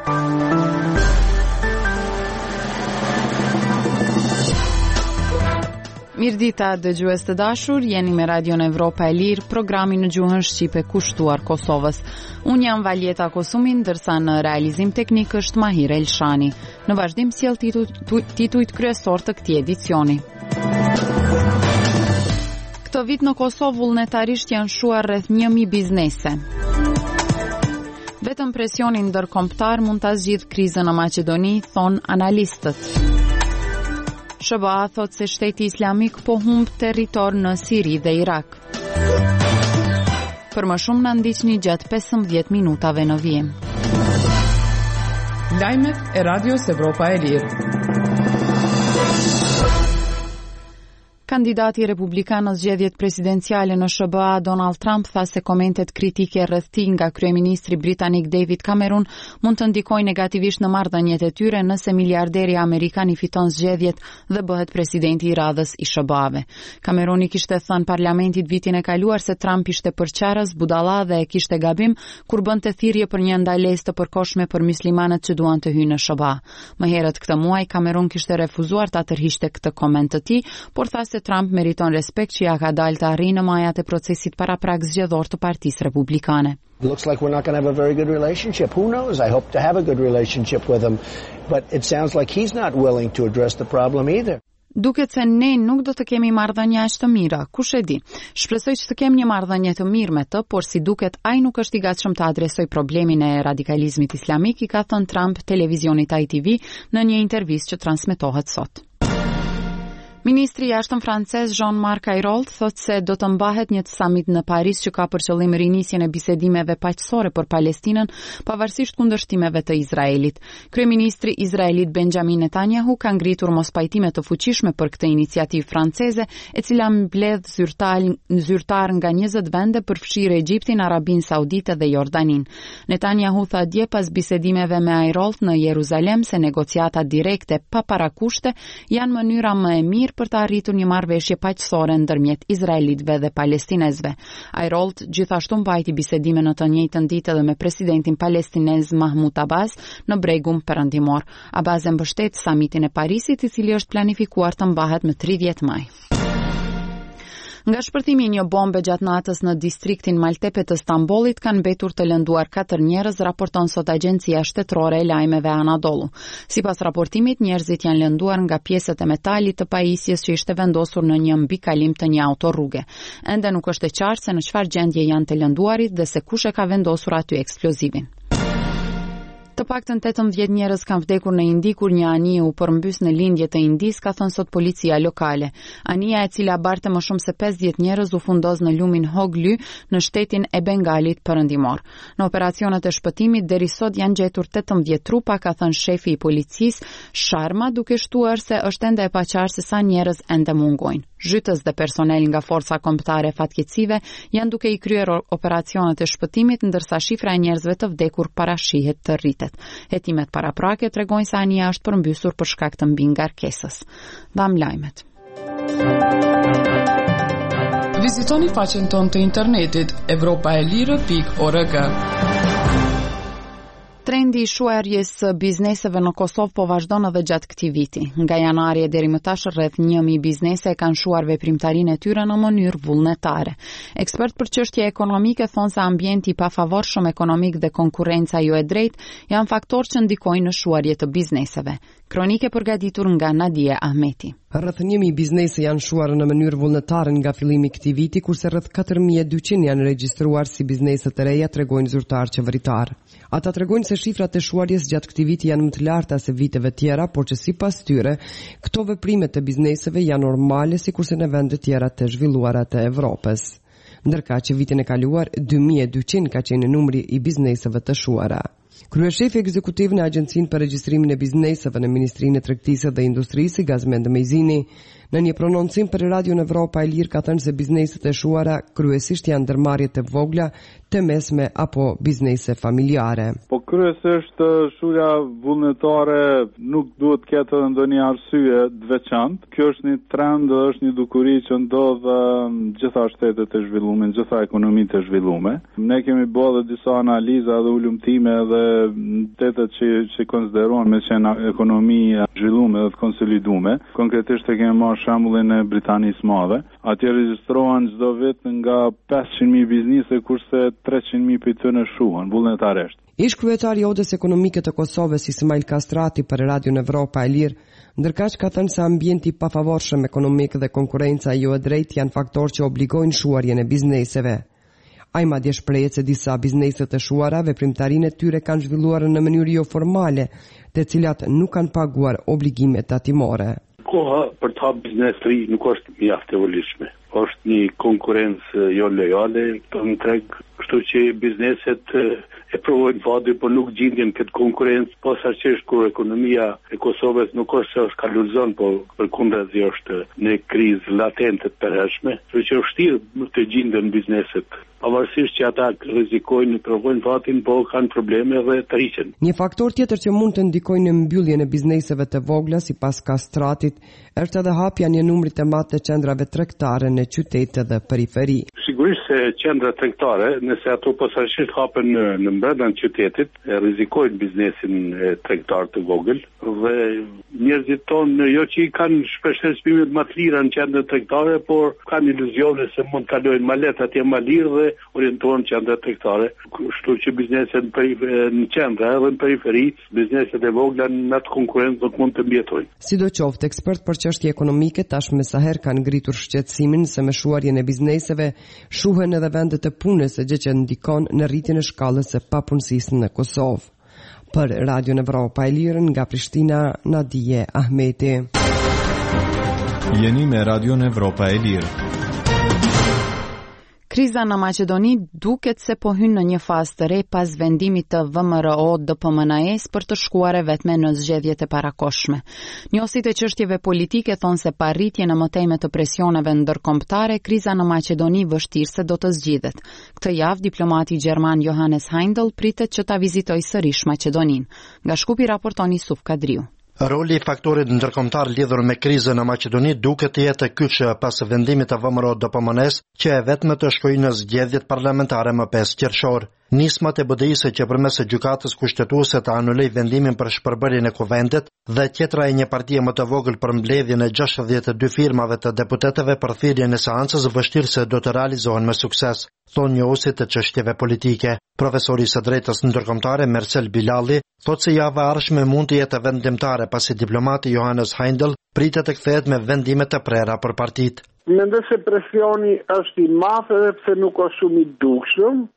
Mirdita dëgjues të dashur, jeni me Radion Evropa e Lirë, programi në gjuhën shqipe kushtuar Kosovës. Unë jam Valjeta Kosumi, ndërsa në realizim teknik është Mahir Elshani. Në vazhdim sjell titujt kryesor të këtij edicioni. Këtë vit në Kosovë vullnetarisht janë shuar rreth 1000 biznese. Vetëm presioni ndërkombëtar mund ta zgjidhë krizën në Maqedoni, thon analistët. SBA thot se shteti islamik po humb territor në Siri dhe Irak. Për më shumë na ndiqni gjatë 15 minutave në vijim. Lajmet e Radios Evropa e Lirë. Kandidati republikan në zgjedhjet presidenciale në SBA, Donald Trump, tha se komentet kritike rreth tij nga kryeministri britanik David Cameron mund të ndikojnë negativisht në marrëdhëniet e tyre nëse miliarderi amerikan i fiton zgjedhjet dhe bëhet presidenti i radhës i SBA-ve. Cameroni kishte thënë parlamentit vitin e kaluar se Trump ishte përqarës, budalla dhe e kishte gabim kur bënte thirrje për një ndalesë të përkohshme për myslimanët që duan të hyjnë në SBA. Më herët këtë muaj Cameron kishte refuzuar ta tërhiqte këtë koment të tij, por tha se Trump meriton respekt që ja ka dalë të arrijë në majat e procesit paraprak zgjedhor të Partisë Republikane. Looks like we're not going to have a very good relationship. Who knows? I hope to have a good relationship with him, but it sounds like he's not willing to address the problem either. Duket se ne nuk do të kemi marrëdhënie aq të mira, kush e di. Shpresoj që të kemi një marrëdhënie të mirë me të, por si duket ai nuk është i gatshëm të adresojë problemin e radikalizmit islamik, i ka thënë Trump televizionit ITV në një intervistë që transmetohet sot. Ministri i jashtëm francez Jean-Marc Ayrault thotë se do të mbahet një summit në Paris që ka për qëllim rinisjen e bisedimeve paqësore për Palestinën, pavarësisht kundërshtimeve të Izraelit. Kryeministri izraelit Benjamin Netanyahu ka ngritur mospajtime të fuqishme për këtë iniciativë franceze, e cila mbledh zyrtar nga 20 vende përfshirë Egjiptin, Arabinë Saudite dhe Jordanin. Netanyahu tha dje pas bisedimeve me Ayrault në Jeruzalem se negociata direkte pa parakushte janë mënyra më e mirë për të arritur një marrëveshje paqësore ndërmjet izraelitëve dhe palestinezëve. Ayrault gjithashtu mbajti bisedime në të njëjtën ditë edhe me presidentin palestinez Mahmoud Abbas në Bregun Perëndimor. Abbas e mbështet samitin e Parisit, i cili është planifikuar të mbahet më 30 maj. Nga shpërthimi i një bombe gjatë natës në distriktin Maltepe të Stambollit kanë mbetur të lënduar 4 njerëz, raporton sot agjencia shtetërore e lajmeve Anadolu. Sipas raportimit, njerëzit janë lënduar nga pjesët e metalit të pajisjes që ishte vendosur në një mbikalim të një autorrugë. Ende nuk është e qartë se në çfarë gjendje janë të lënduarit dhe se kush e ka vendosur aty eksplozivin. Të paktën 18 njerëz kanë vdekur në Indi kur një anije u përmbys në lindje të Indis, ka thënë sot policia lokale. Anija, e cila barte më shumë se 50 njerëz, u fundoz në lumin Hogly në shtetin e Bengalit perëndimor. Në operacionet e shpëtimit deri sot janë gjetur 18 trupa, ka thënë shefi i policisë Sharma, duke shtuar se është ende e paqartë se sa njerëz ende mungojnë. Zhytës dhe personel nga forca kombëtare fatkeqësive janë duke i kryer operacionet e shpëtimit, ndërsa shifra e njerëzve të vdekur parashihet të rritet. Hetimet paraprake tregojnë se anija është përmbysur për shkak të mbingarkesës. Dham lajmet. Vizitoni faqen tonë të internetit europaelire.org. Trendi i shuarjes së bizneseve në Kosovë po vazhdon edhe gjatë këtij viti. Nga janari deri më tash rreth 1000 biznese kanë shuar veprimtarinë e tyre në mënyrë vullnetare. Ekspert për çështje ekonomike thonë se ambienti i pafavorshëm ekonomik dhe konkurrenca jo e drejtë janë faktorë që ndikojnë në shuarje të bizneseve. Kronike përgatitur nga Nadia Ahmeti. Rreth 1000 biznese janë shuar në mënyrë vullnetare nga fillimi i këtij viti, kurse rreth 4200 janë regjistruar si biznese të reja, tregojnë zyrtar qeveritar. Ata tregojnë se shifrat e shuarjes gjatë këtij viti janë më të larta se viteve tjera, por që sipas tyre, këto veprime të bizneseve janë normale sikurse në vende tjera të zhvilluara të Evropës. Ndërka që vitin e kaluar 2200 ka qenë numri i bizneseve të shuara. Kryeshefi ekzekutiv në Agjencinë për Regjistrimin e Bizneseve në Ministrinë e Tregtisë dhe Industrisë, Gazmend Mejzini, në një prononcim për Radion Evropa e Lirë ka thënë se bizneset e shuara kryesisht janë ndërmarrje të vogla, të mesme apo biznese familjare. Po kryesisht shurja vullnetare nuk duhet të ketë ndonjë arsye të veçantë. Kjo është një trend dhe është një dukuri që ndodh në gjitha shtetet e zhvilluara, në gjitha ekonomitë e zhvilluara. Ne kemi bërë disa analiza dhe ulëmtime dhe detet që konsiderohen me qenë ekonomi zhvillume dhe të konsolidume. Konkretisht e kemi marrë shembullin e Britanisë Madhe. Atje regjistrohen çdo vit nga 500.000 biznise, kurse 300.000 prej tyre shuhen vullnetarisht. Ish kryetari i Odës Ekonomike të Kosovës Ismail Kastrati për Radion Evropa e Lirë, ndërkaq ka thënë se ambienti i pafavorshëm ekonomik dhe konkurenca jo e drejtë janë faktorë që obligojnë shuarjen e bizneseve. Ai madje shprehet se disa biznese të shuara veprimtarinë e tyre kanë zhvilluar në mënyrë jo formale, të cilat nuk kanë paguar obligimet tatimore. Koha për të hapë biznes të ri nuk është mjaft e volishme. Është një konkurrencë jo lojale në treg, kështu që bizneset e provojnë vadi, por nuk gjindjen këtë konkurrencë, posaçërisht kur ekonomia e Kosovës nuk është se është kalulzon, por përkundrazi është në krizë latente të përhershme, kështu që është vështirë të gjenden bizneset. Pavarësisht që ata rrezikojnë, provojnë vatin, po kanë probleme dhe të rriqen. Një faktor tjetër që mund të ndikojë në mbylljen e bizneseve të vogla sipas Kastratit është edhe hapja një numri të madh të qendrave tregtare në qytete dhe periferi. Sigurisht se qendra tregtare, nëse ato posaçërisht hapen në brenda qytetit, rrezikojnë biznesin tregtar të vogël dhe njerëzit tonë jo që i kanë shpeshherë çmimet më të lira në qendra tregtare, por kanë iluzione se mund të kalojnë më lehtë atje më lirë dhe orientohen në qendra tregtare. Kështu që bizneset në qendra edhe në periferi, bizneset e vogla në atë konkurrencë nuk mund të mbijetojnë. Sidoqoftë, ekspert për çështje ekonomike tashmë sa herë kanë ngritur shqetësimin se me shuarjen e bizneseve shuhen edhe vendet e punës, gjë që ndikon në rritjen e shkallës së papunësisë në Kosovë. Për Radion Evropa e Lirë nga Prishtina, Nadije Ahmeti. Jeni me Radion Evropa e Lirë. Kriza në Maqedoni duket se po hyn në një fazë të re pas vendimit të VMRO-DPMNE-s për të shkuar vetëm në zgjedhjet e parakohshme. Njohësit e çështjeve politike thonë se pa rritje në mëtejme të presioneve ndërkombëtare, kriza në Maqedoni vështirë se do të zgjidhet. Këtë javë diplomati gjerman Johannes Heindel pritet që ta vizitojë sërish Maqedoninë. Nga Shkupi raporton Yusuf Kadriu. Roli i faktorit ndërkombëtar lidhur me krizën në Maqedoni duket të jetë kyç pas vendimit të VMRO-DPMNE-s që e vetme të shkojë në zgjedhjet parlamentare më 5 qershor. Nismat e BDI-së që përmes gjykatës kushtetuese të anuloj vendimin për shpërbërjen e kuvendit dhe tjetra e një partie më të vogël për mbledhjen e 62 firmave të deputetëve për thirrjen e seancës vështirë se do të realizohen me sukses, thonë njohësit të çështjeve politike. Profesori i së drejtës ndërkombëtare Mersel Bilalli thotë se java e ardhshme mund të jetë vendimtare pasi diplomati Johannes Heindel pritet të kthehet me vendime të prera për partitë. Mendoj se presioni është i madh edhe pse nuk është shumë i dukshëm.